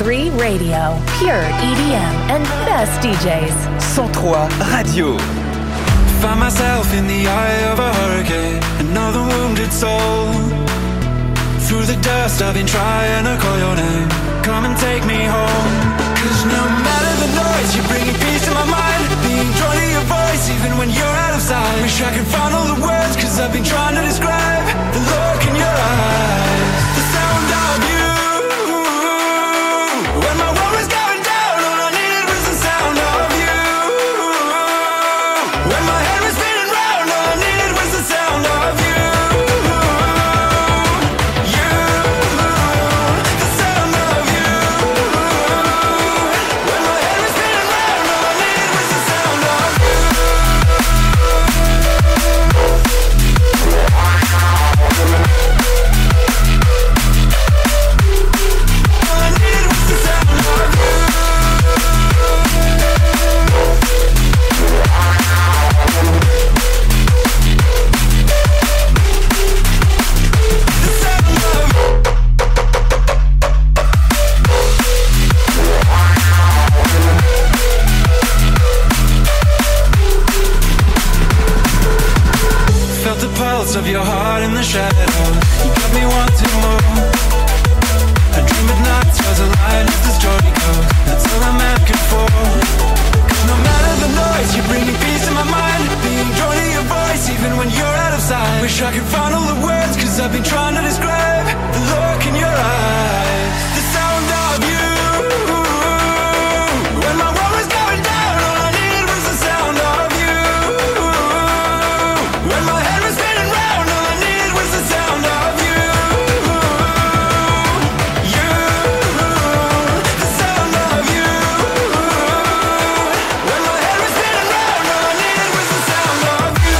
103 Radio, pure EDM and best DJs. 103 Radio. Find myself in the eye of a hurricane, another wounded soul. Through the dust I've been trying to call your name. Come and take me home. Cause no matter the noise, you're bringing peace to my mind. Being drawn to your voice even when you're out of sight. Wish I could find all the words, cause I've been trying to describe the look in your eyes, the sound of you. When my world was going down, all I needed was the sound of you. When my head was spinning round, all I needed was the sound of you. Of your heart in the shadows, you got me wanting more. I dream at nights, was a lion with this joy goes. That's all I'm asking for. Cause no matter the noise, you're bringing peace to my mind. Being drawn to your voice, even when you're out of sight. Wish I could find all the words, cause I've been trying to describe the look in your eyes, the sound of you. When my world was going down, all I needed was the sound of you. When my head was spinning round, all I needed was the sound of you. You, the sound of you. When my head was spinning round, all I needed was the sound of you.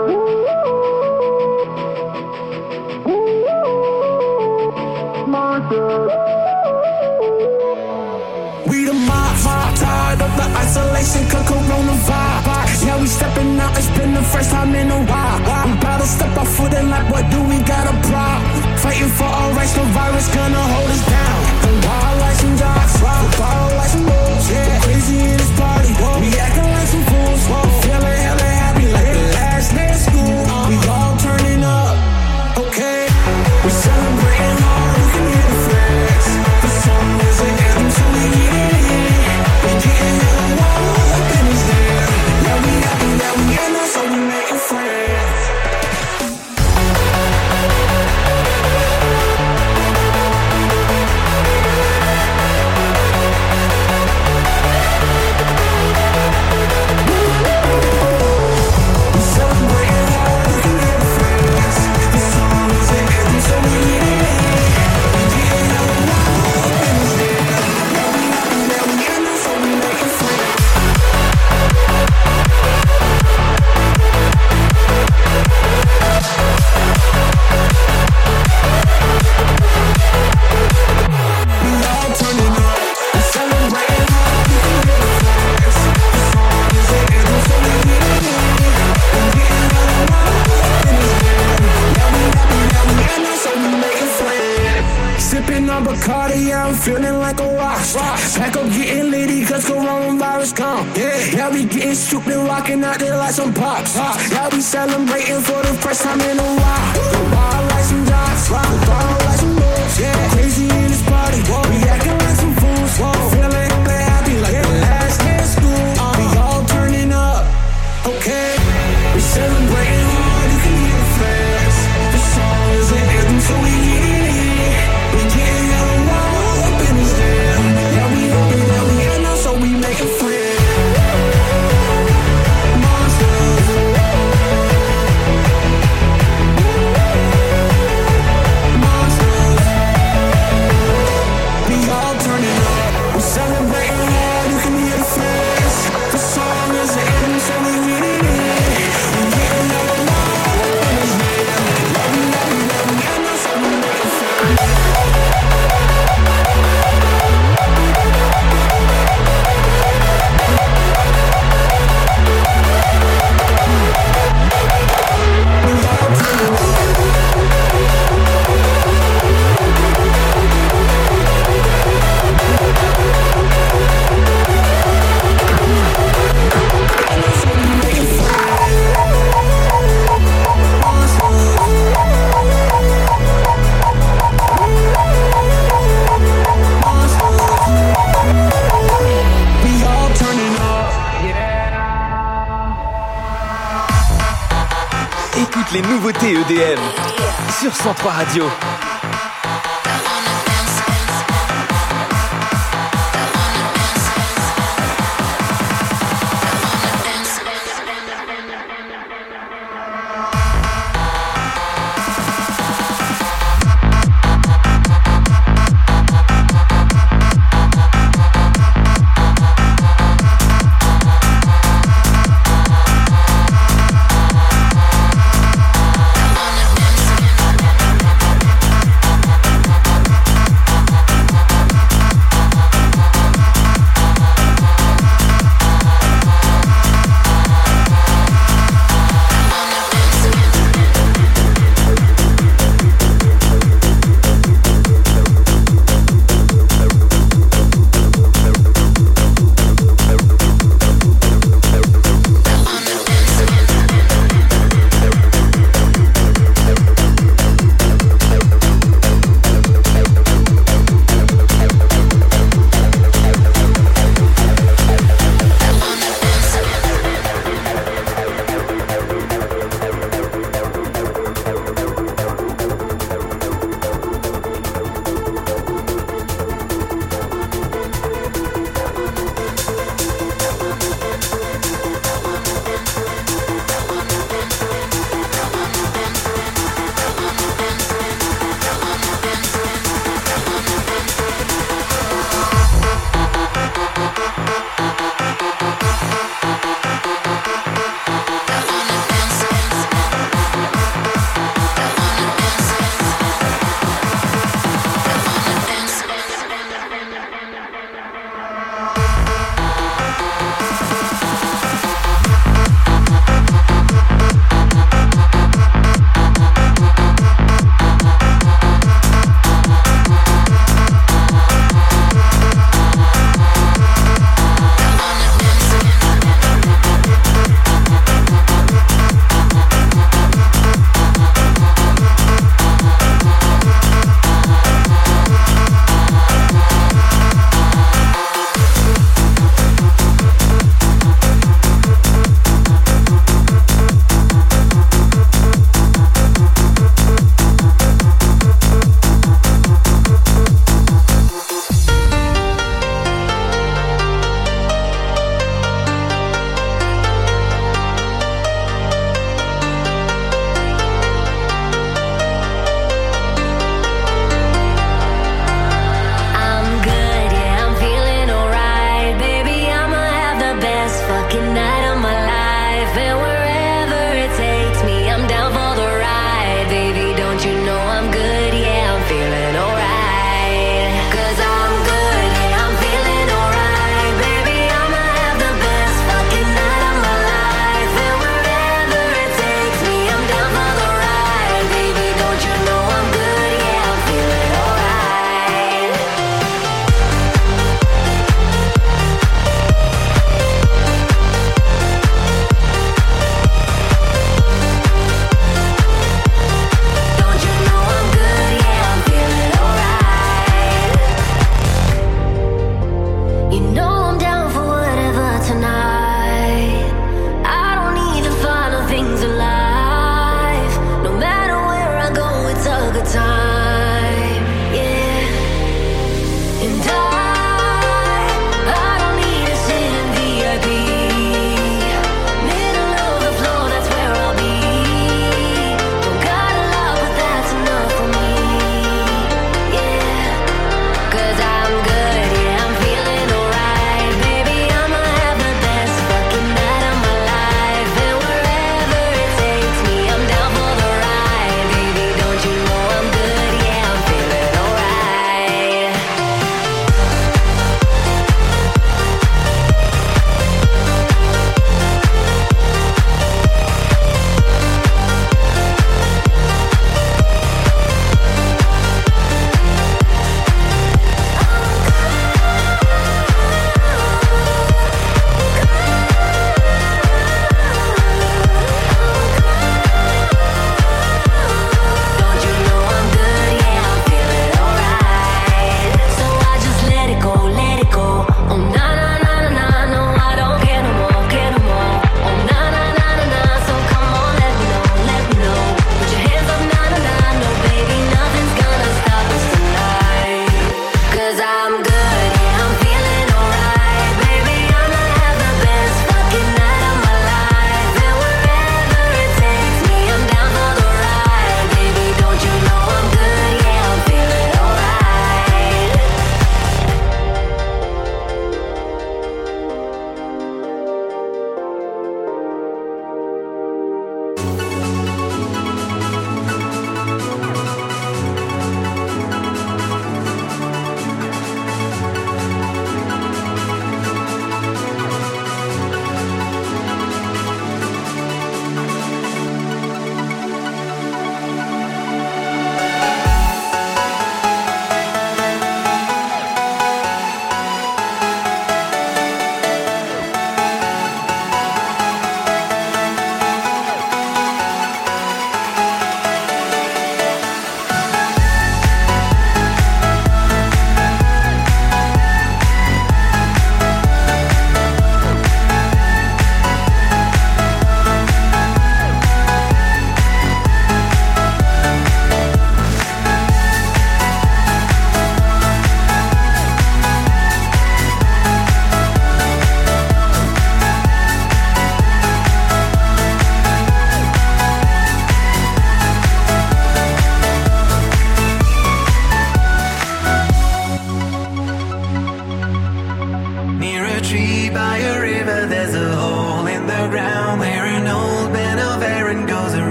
We the mob, tired of the isolation, cause corona vibe. Yeah, we stepping out, it's been the first time in a while. We bout to step our foot in like, what do we got a problem? Fighting for our rights, no virus gonna hold us down. The wild like some jocks, the ball like some bulls. Yeah, crazy in this party, we acting like some fools. Feeling hella happy like the last day of school. We all turning up, okay? We celebrating hard, we can hear the flags. The song is an anthem, so we get it in. We getting hella wild up in this damn. Yeah, we happy that we in there, so we making friends. Bacardi, yeah, I'm feeling like a rock. Pack up getting litty cause coronavirus gone. Yeah, we getting stupid, rocking out there like some pops. Yeah, we celebrating for the first time in a while. The wild like some jocks, the ball like some bulls. Yeah, crazy in this party, we acting like some fools. Feeling happy like the last day of school. We all turning up, okay? We celebrating hard, you can hear the flags. The song is an anthem, so we get it in. We getting hella wild up in this damn. Yeah, we happy that we in there, so we making friends. Monsters. Monsters. We all turning up. We celebrating hard, you can hear the flags. The song is an anthem, so we get it in. We getting hella wild up in this damn. Yeah, we happy that we in there, so we making friends. Écoute les nouveautés EDM sur 103 Radio.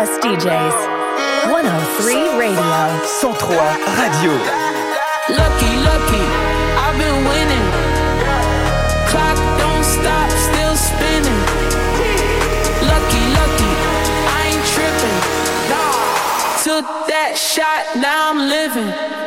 best DJs. 103 Radio. 103 Radio. Lucky, lucky, I've been winning. Clock don't stop, still spinning. Lucky, lucky, I ain't tripping. Took that shot, now I'm living.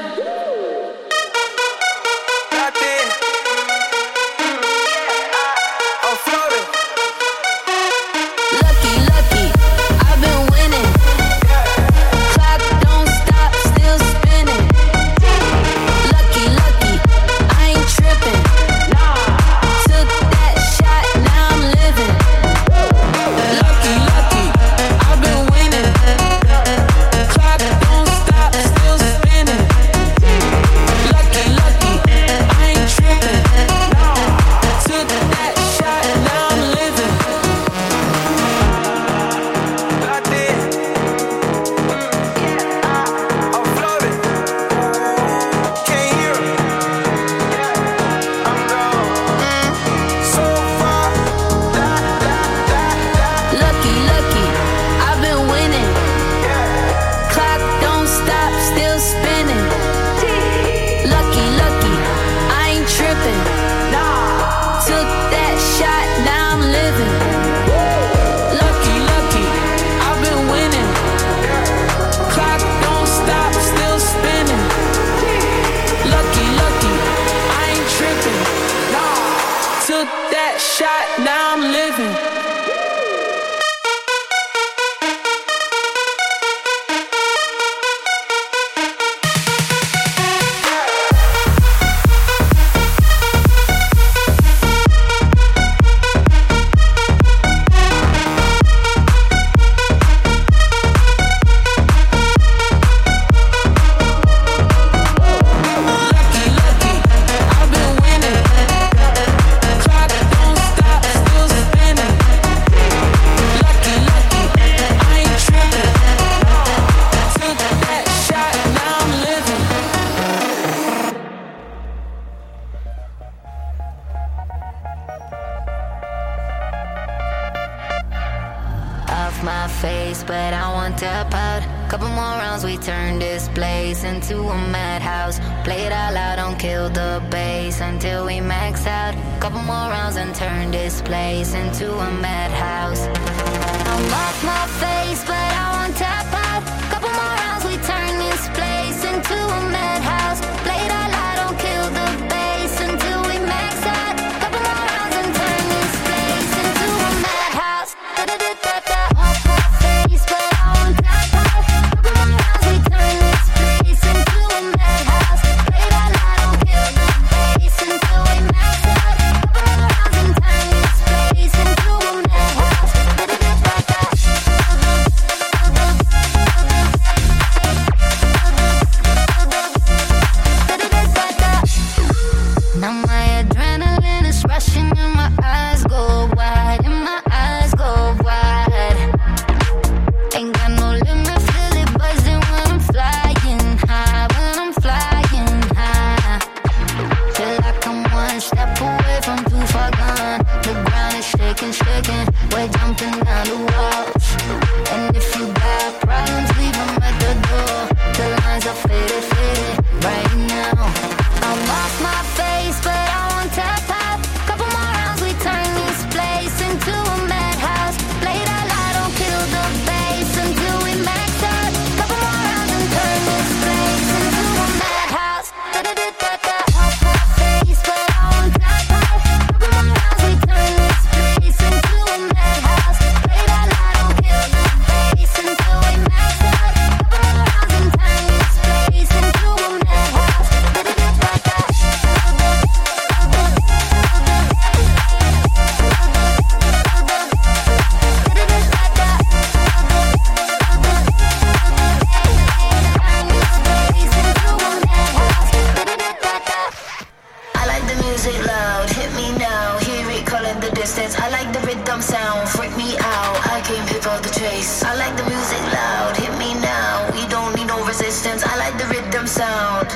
Sound.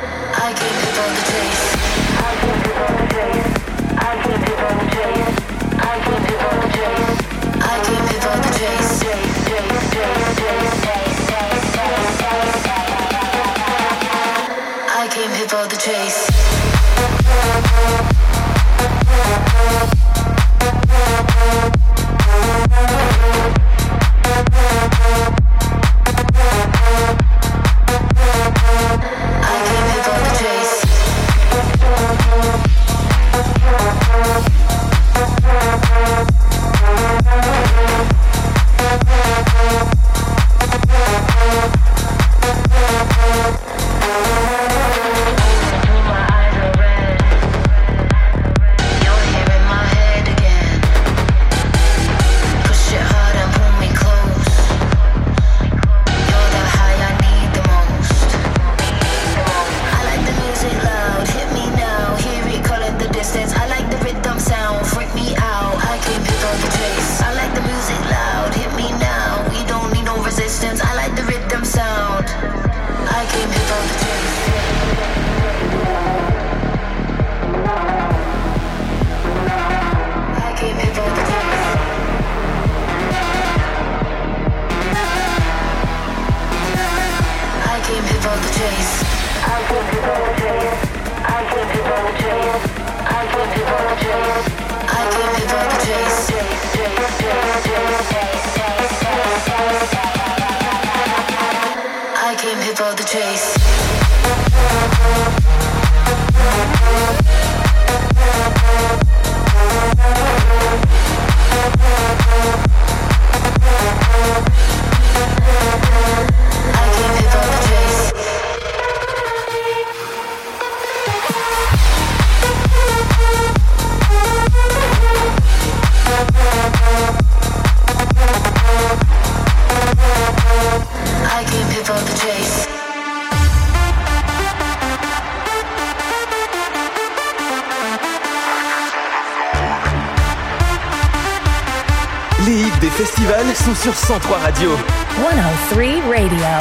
I can't pick on the chase. I can't pick on the chase. I can't pick on the chase. I can't pick on the chase. I can't pick on the chase. des festivals sont sur 103 Radio. 103 Radio.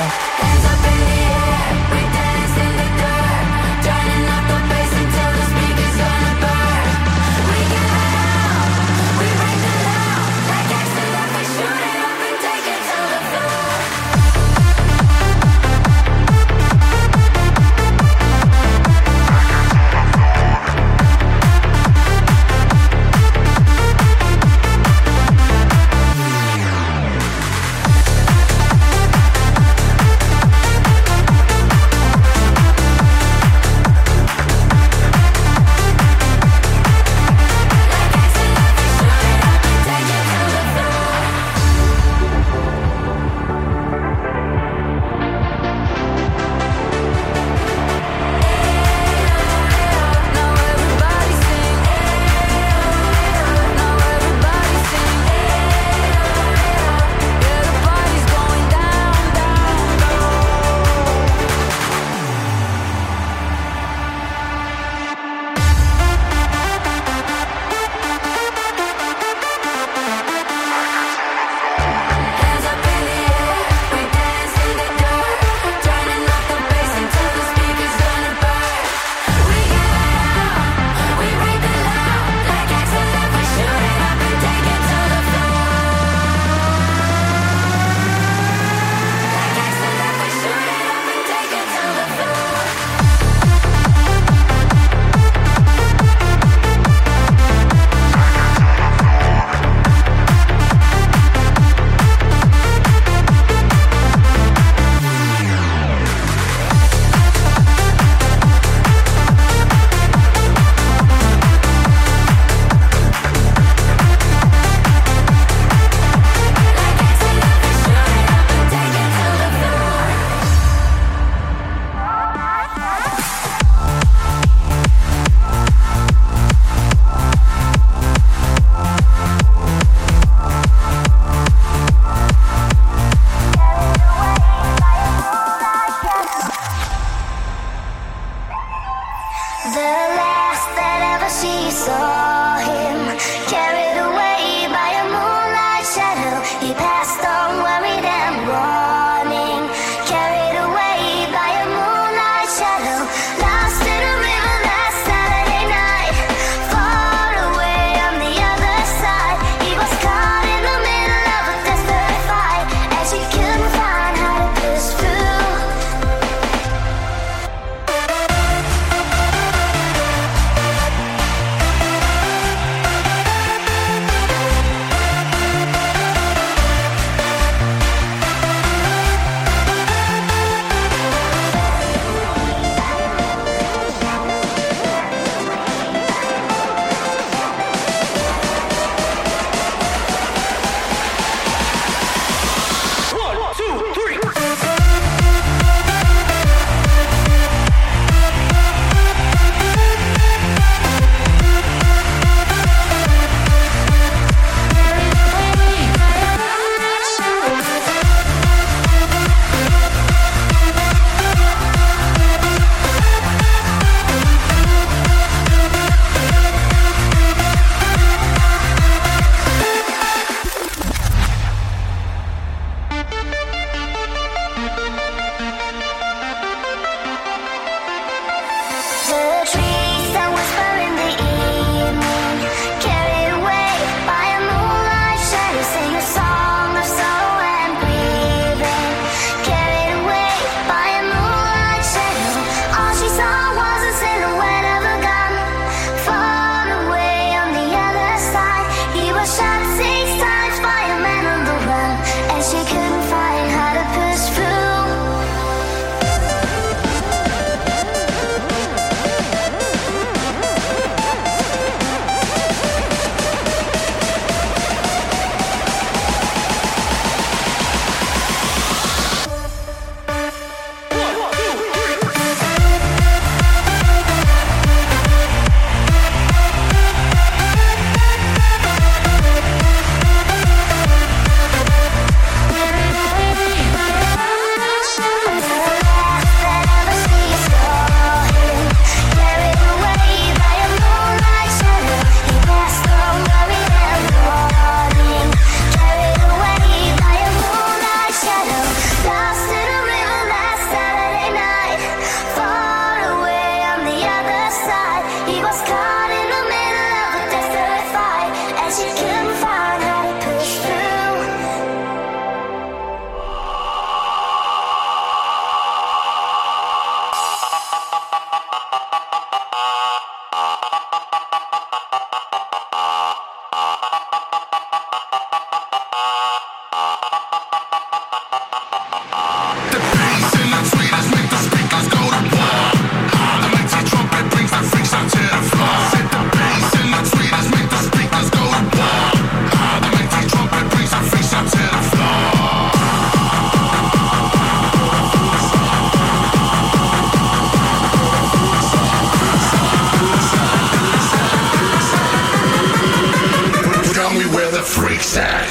where the freaks at.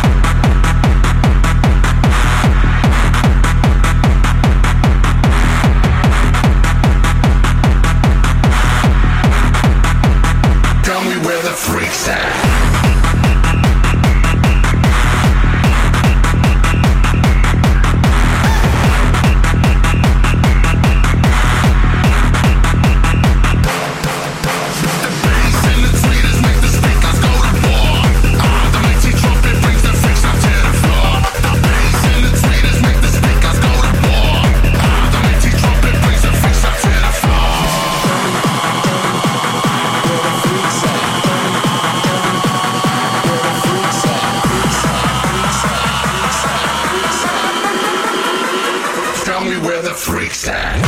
Tell me where the freaks at. Freaks at.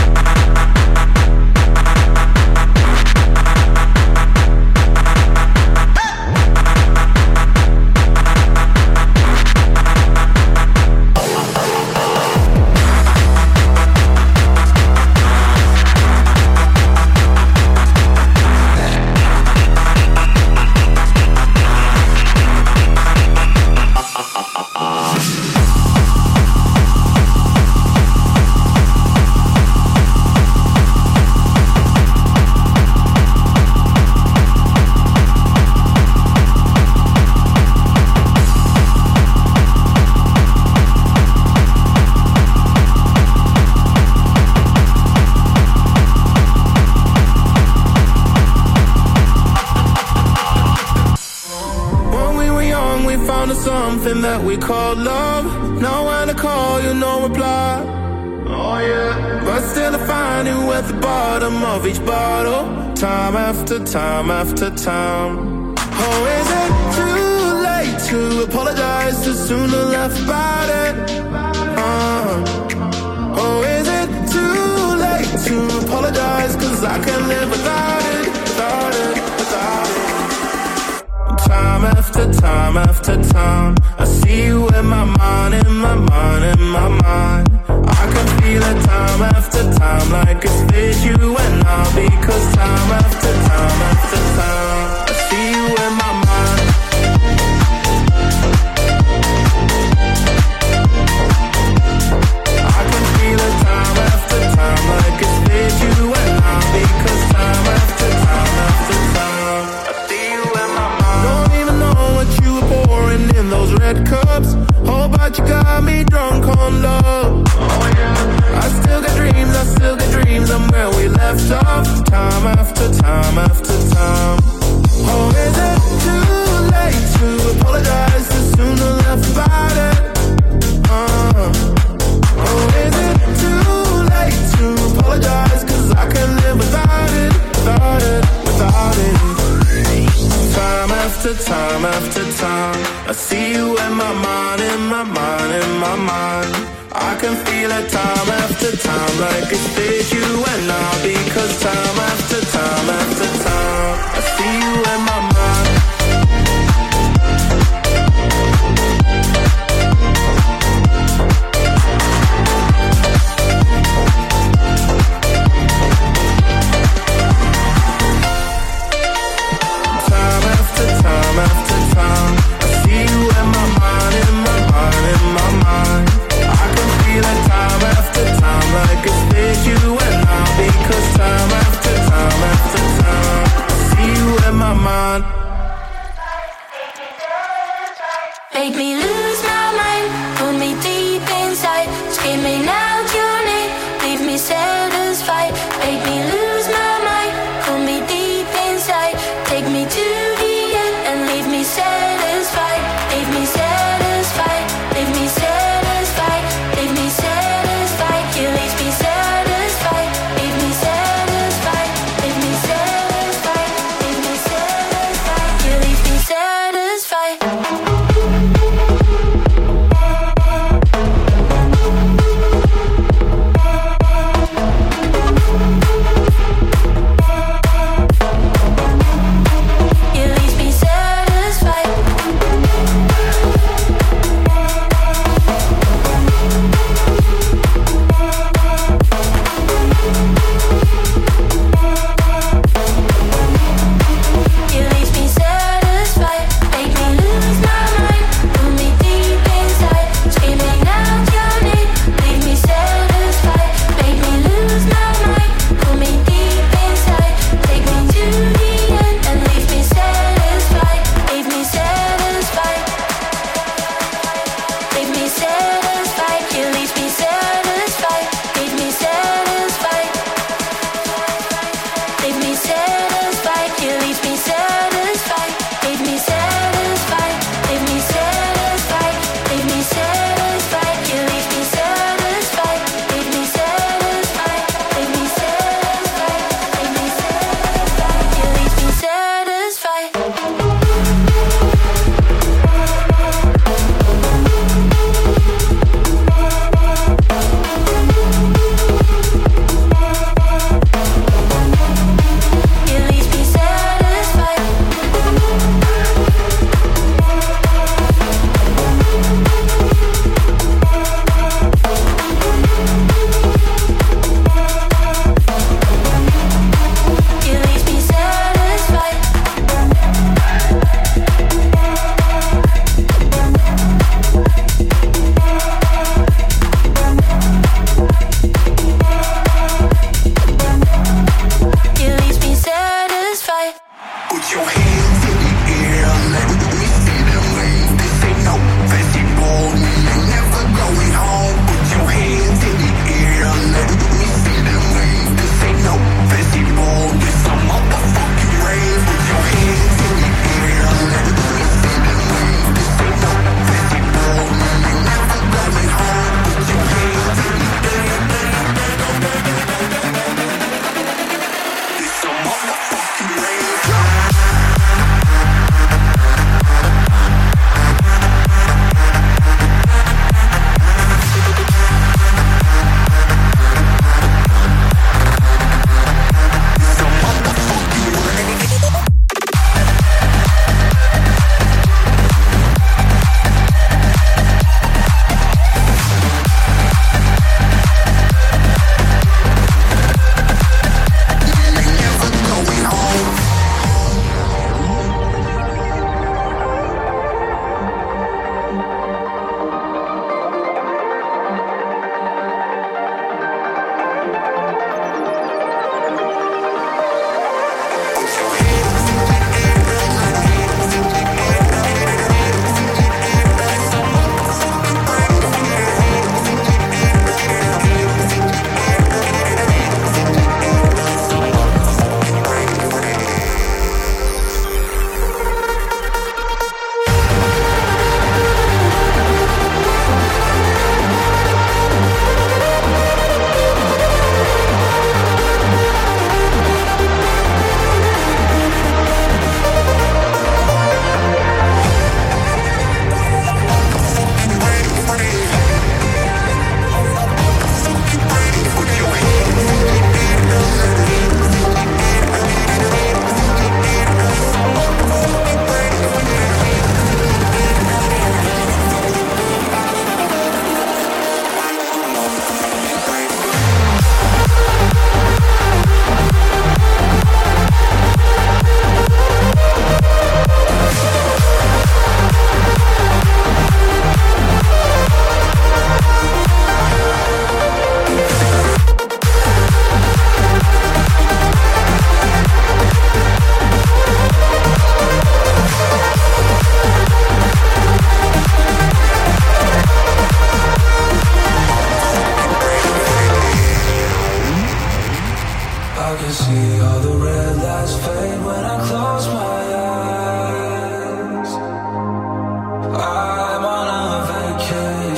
Something that we call love. Now when I call you, no reply. Oh yeah. But still I find you at the bottom of each bottle, time after time after time. Oh, is it too late to apologize? Too soon to laugh about it. Oh, is it too late to apologize? 'Cause I can't live without it, without it, without it. Time after time after time, I see you in my mind, in my mind, in my mind. I can feel it time after time, like it's with you and I. Because time after time after time, I see you in my mind. I can feel it time after time, like it's with you and I. Because time after time after time, I see you in my mind. Don't even know what you were pouring in those red cups. Oh, but you got me drunk on love. Oh yeah. I still got dreams, I'm where we left off. Time after time after time. Oh, is it too late to apologize? Too soon to laugh about it. Oh, is it too late to apologize? 'Cause I can't live without it, without it, without it. Time after time after time, I see you in my mind, in my mind, in my mind. I can feel it time after time, like it's with you and I. Because time after time after time, I see you in my mind. Time after time after time, I see you in my mind, in my mind, in my mind. I can feel it time after time, like it's with you and I. Because time after time after time, I see you in my mind. Make me lose my mind, pull me deep inside, screaming out your name, leave me satisfied. Make me lose my mind, pull me deep inside, take me to the end and leave me satisfied. Leave me satisfied, leave me satisfied, leave me satisfied. You leave me satisfied, leave me satisfied, leave me satisfied, leave me satisfied. You leave me satisfied.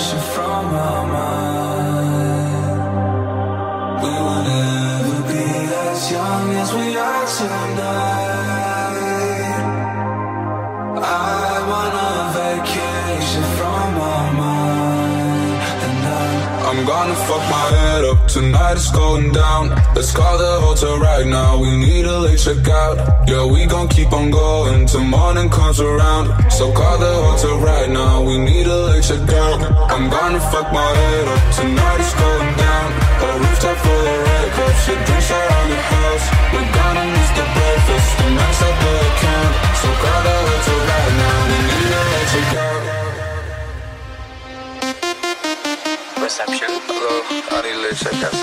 vacation from my mind. We will never be as young as we are tonight. I'm on a vacation from my mind. And I'm gonna fuck my head up, tonight it's going down. Let's call the hotel right now, we need a late checkout. Yeah, we gon' keep on going till morning comes around. So call the hotel right now, we need a late checkout. I'm gonna fuck my head up, tonight it's going down. A rooftop full of red cups, your drinks are on the house. We're gonna miss the breakfast, the max up the account. So call the hotel right now, we need a late checkout. Reception. Hello, I need a late checkout.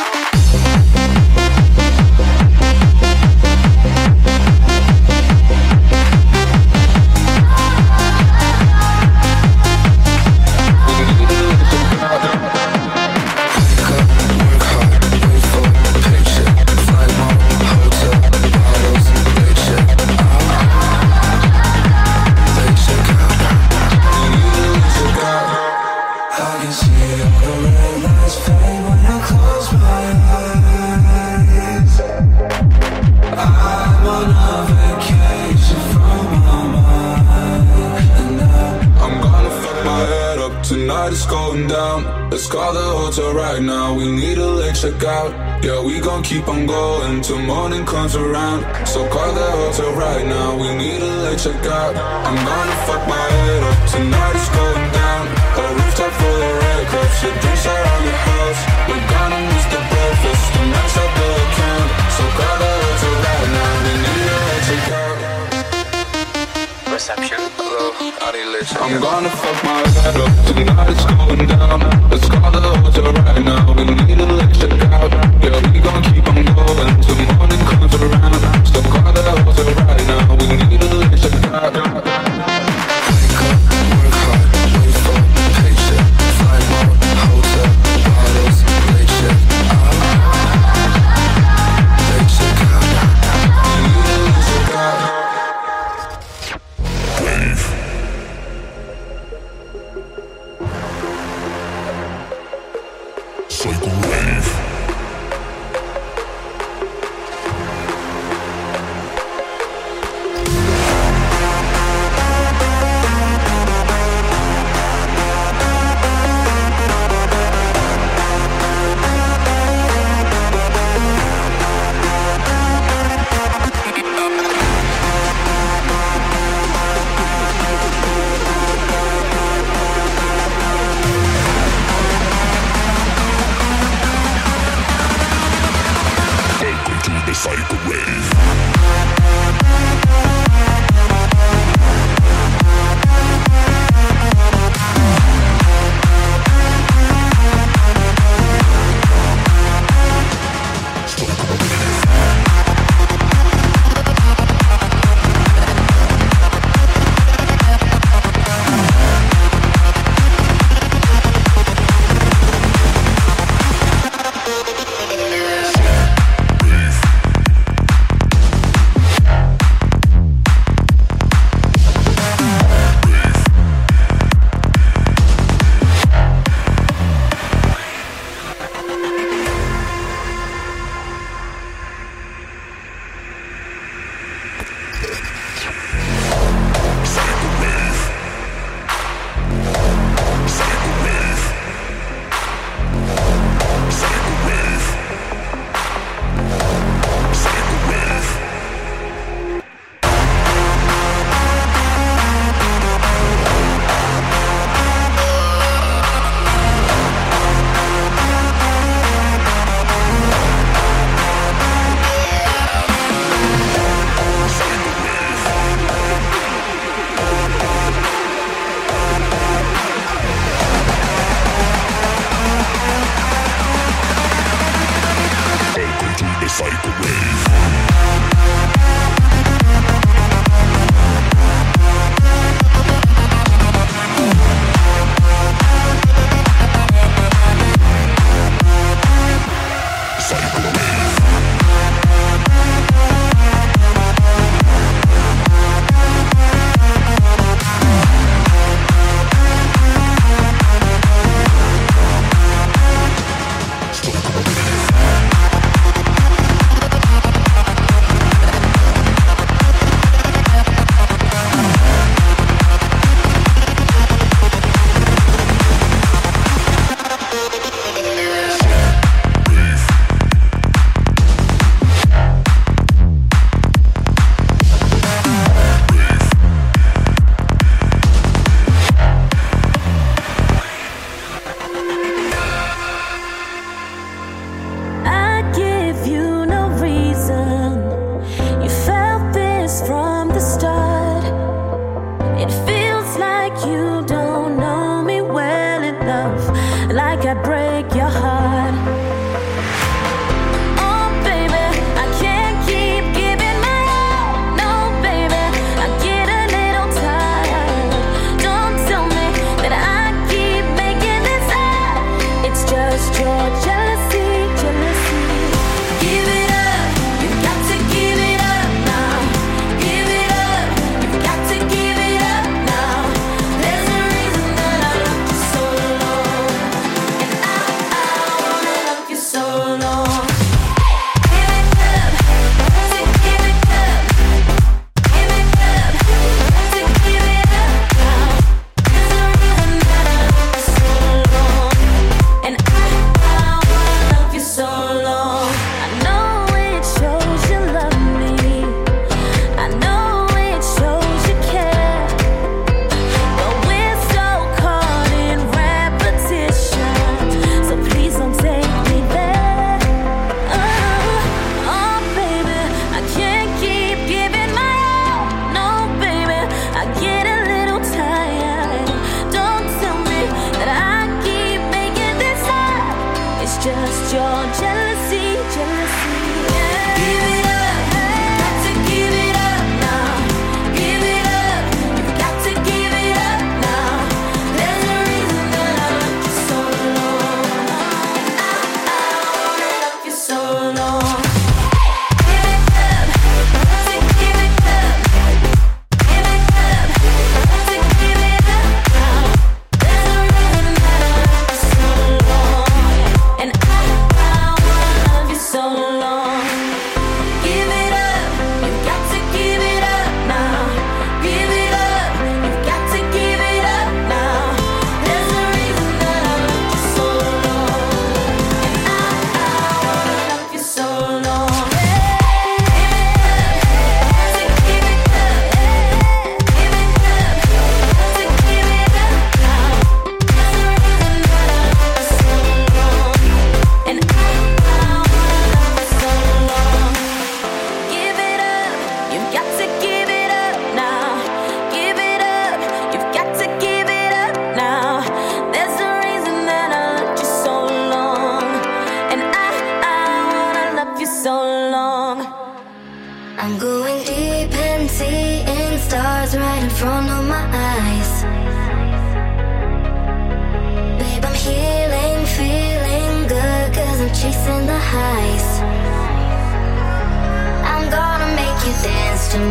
It's going down. Let's call the hotel right now, we need a late checkout. Yeah, we gon' keep on going till morning comes around. So call the hotel right now, we need a late checkout. I'm gonna fuck my head up, tonight it's going down. A rooftop full of red cups, your drinks are on the house. We're gonna miss the breakfast, the max up the account. So call the hotel right now, we need a late checkout. Reception. Hello, I need a late checkout. I'm gonna fuck my head up, tonight it's going down. Let's call the hotel right now, we need a late checkout. Yeah, we gon' keep on going till morning comes around. So call the hotel right now, we need a late checkout. Wake up, work hard, wait for paycheck. Fly mode, hotel, bottles, late check. Late checkout. We need a late checkout. Cycle Wave.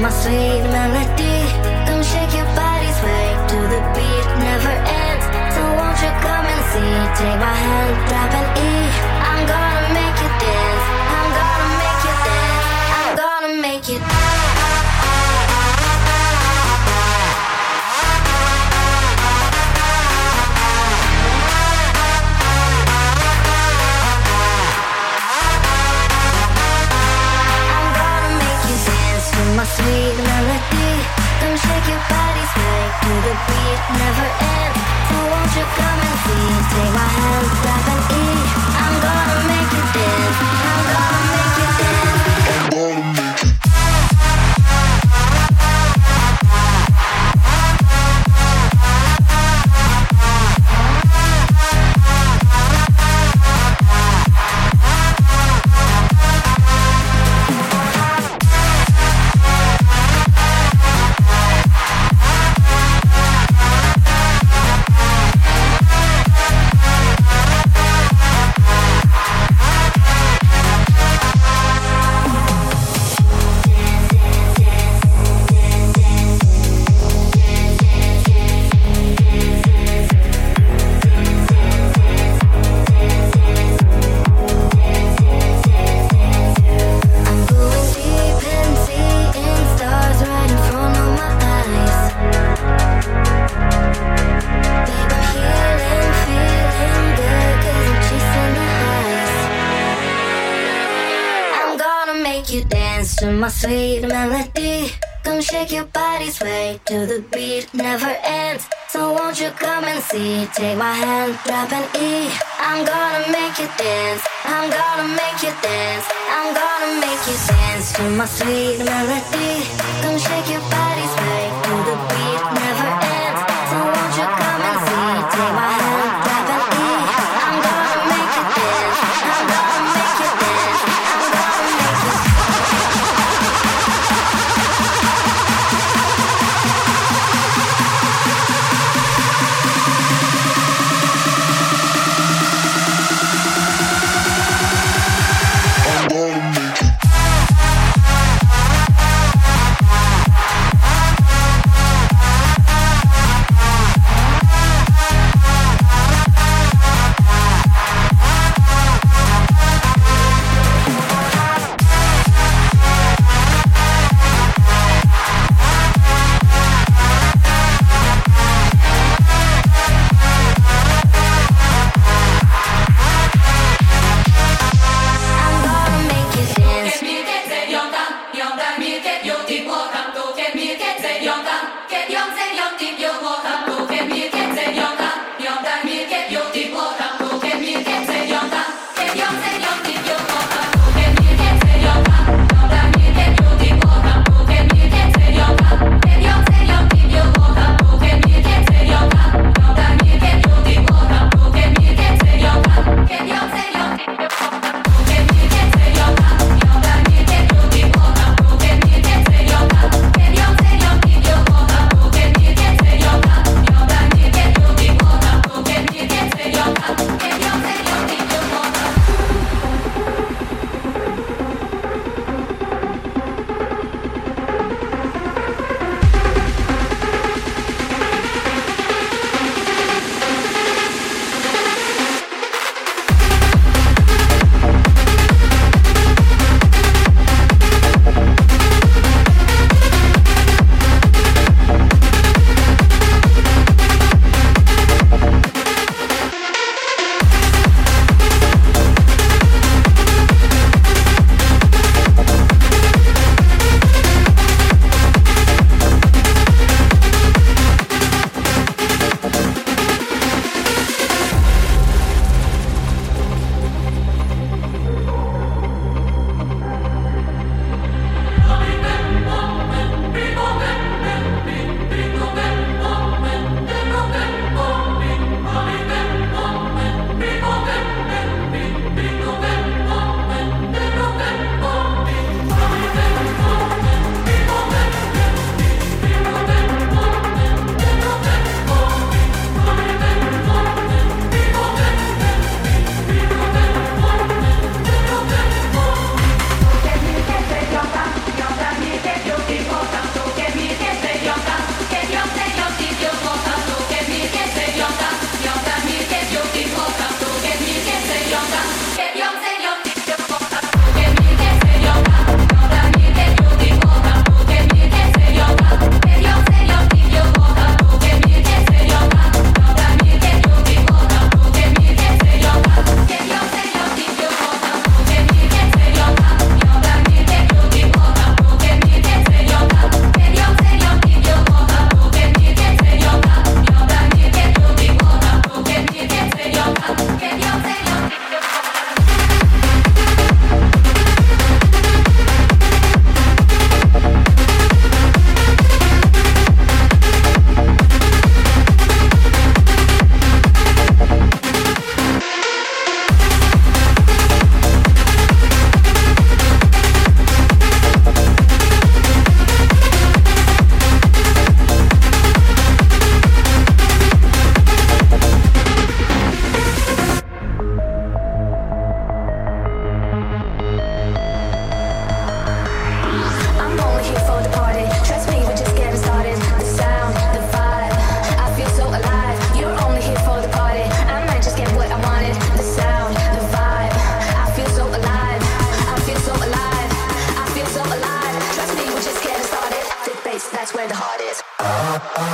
my sweet melody. Come shake your body, sway to the beat, never ends. So won't you come and see? Take my hand, grab an E. I'm gonna make you dance. I'm gonna make you dance. I'm gonna make you dance. My sweet melody, come shake your body, sway to the beat, never ends. So won't you come and see? Take my hand, grab an E. I'm gonna make you dance. I'm gonna make you dance. I'm gonna make you. My sweet melody, come shake your body, sway to the beat, never ends. So won't you come and see? Take my hand, grab an E. I'm gonna make you dance. I'm gonna make you dance. I'm gonna make you dance to my sweet melody. Come shake your body, sway to the beat, never ends. So won't you come and see? Take my hand, grab an E. I'm gonna make you dance. I'm gonna make you dance. I'm gonna make you dance.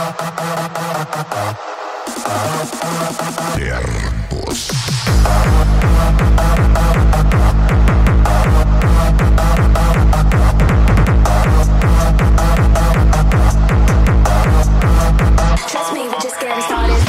Trust me, we're just getting started.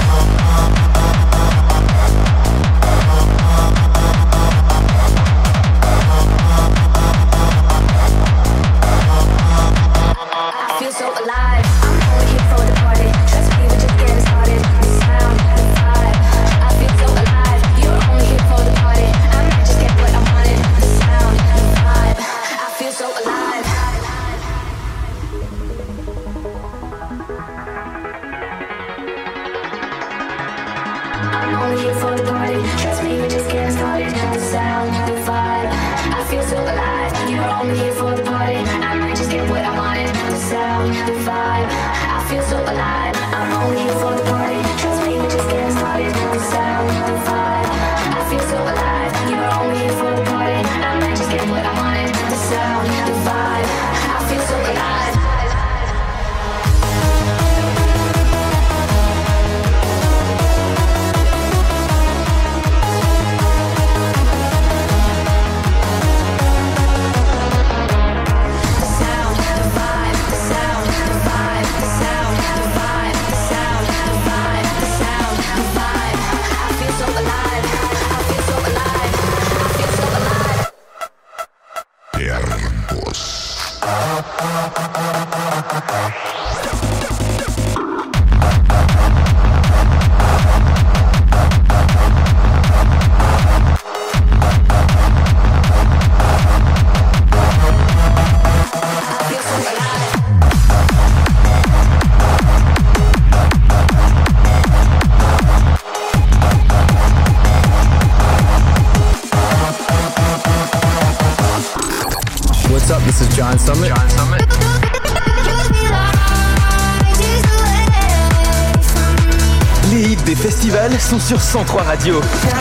I feel so alive. I'm only here for the party. Trust me, we're just getting started. The sound, the vibe. I feel so alive. You're only here for the party. I might just get what I wanted. The sound, the vibe. I feel so alive. I'm only here for the party. Trust me, we're just getting started. The sound, the vibe. I feel so alive. You're only here for the party. I might just get what I wanted. The sound, the vibe. I feel so alive. I'm only here for the party. Trust me, we're just getting started. The sound, the vibe. I feel so alive. You're only here for the party. I might just get what I wanted. The sound, the vibe. I feel so alive. What's up? This is John Summit. Les hits des festivals sont sur 103 Radio.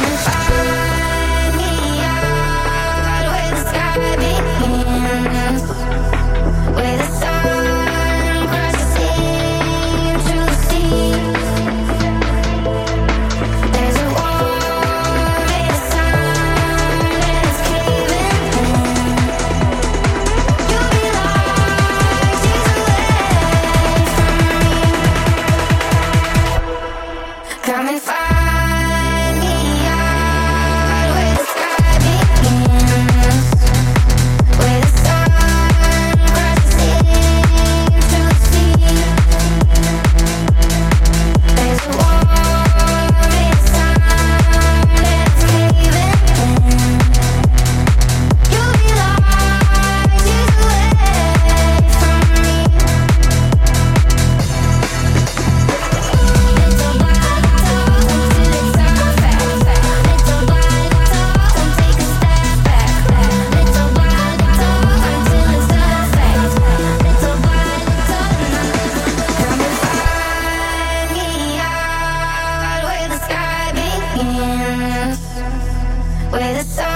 Come and find me out where the sky begins, where the sun crosses into the sea. There's a war in the sun that's caving in. You'll be light years away from me. Little by where the sun